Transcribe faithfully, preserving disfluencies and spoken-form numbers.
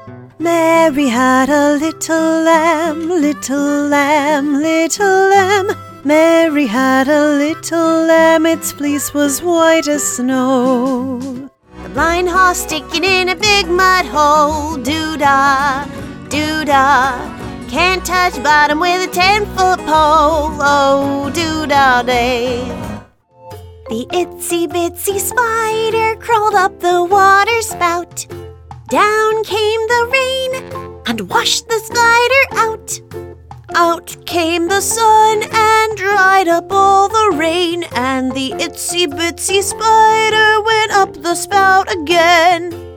Mary had a little lamb, little lamb, little lamb. Mary had a little lamb, its fleece was white as snow. The blind horse sticking in a big mud hole, doo-dah, doo-dah. Can't touch bottom with a ten-foot pole, oh, doo-dah day. The itsy-bitsy spider crawled up the water spout. Down came the rain and washed the spider out. Out came the sun and dried up all the rain, and the itsy-bitsy spider went up the spout again.